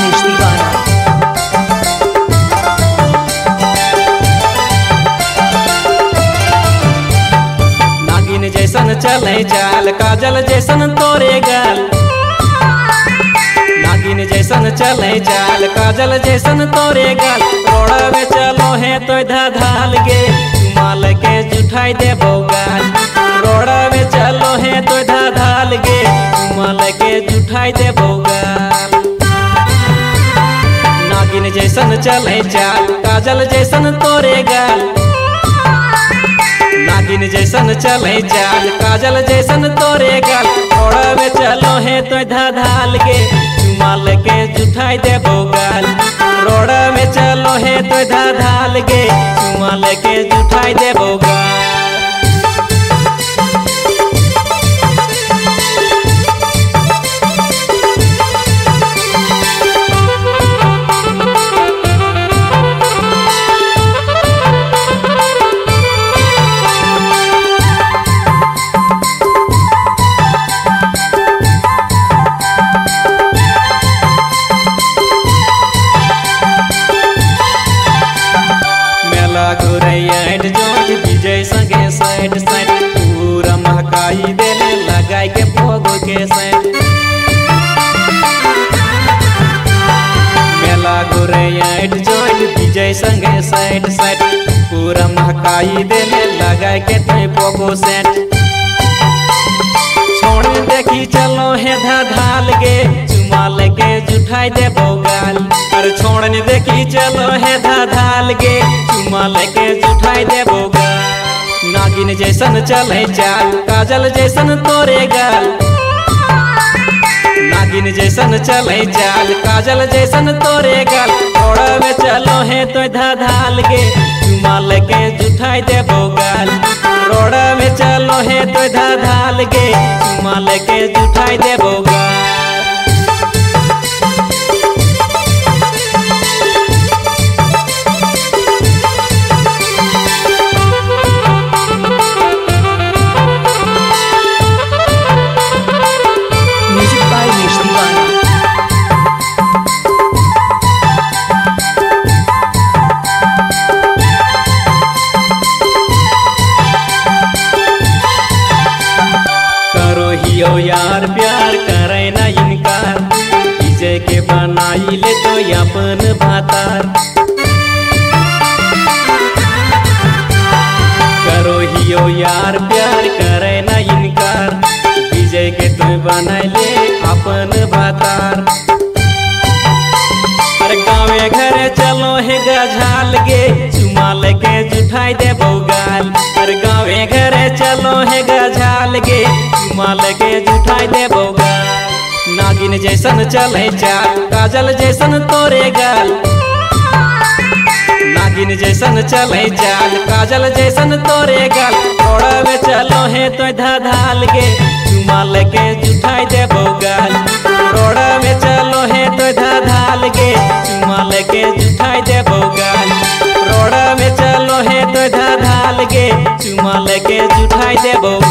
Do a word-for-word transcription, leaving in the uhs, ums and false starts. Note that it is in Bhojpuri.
Manish Divana. नागिन जैसन चले चाल काजल जैसन तोरे गाल। नागिन जैसन चले चाल काजल जैसन तोरे गाल। रोड़वे चलो है तो धाल गे चुमाल के जुठाई दे गाल। रोड़वे चलो है तो धाल गे चुमाल के जुठाई दे गाल। नागिन जैसन चले चाल काजल जैसन तोरे गाल। नागिन जैसन चले चाल काजल जैसन तोरे गाल। रोड़वे चलो है तो धाल गे चुमाल के जुठाई दे गाल। रोड़वे चलो है तो धाल गे चुमाल के जुठाई दे गाल। विजय संगे साइड साइड पूरा महकाई देले लगाई के भोगो के साइड। मेला गोरे आइट जॉइंट विजय संगे साइड साइड पूरा महकाई देले लगाई के तय भोगो सेट। छोड़ देखी चलो है धाल गे चुमाल के जुठाई दे गाल। अरे छोड़ देखी चलो है धाल गे चुमाल के जुठाई दे गाल। नागिन जैसन चले चाल काजल जैसन तोरे गाल। नागिन जैसन चले चाल काजल जैसन तोरे गाल। रोड़वे चलो है तो धाल गे चुमाल के जुठाई दे गाल। रोड़वे चलो है तो धाल गे चुमाल के जुठाई दे गाल। यो यार प्यार करे ना इनकार विजय के बनाई ले तो अपन भातार। करो हियो यार प्यार करे ना इनकार विजय के तो बनाई ले अपन भातार। अरे गाँवे घरे चलो है गझाल गे चुमाल के जुठाई दे गाल। अरे गाँवे घरे चलो है गझाल गे चुमाल के जुठाई दे गाल। नागिन जैसन चले चाल काजल जैसन तोरे गाल। नागिन जैसन चले चाल काजल जैसन तोरे गाल। रोड़वे चलो है तो धाल गे चुमाल के जुठाई दे गाल। रोड़वे चलो है तो धाल गे चुमाल के जुठाई दे गाल। रोड़वे चलो है तो धाल गे चुमाल के जुठाई दे।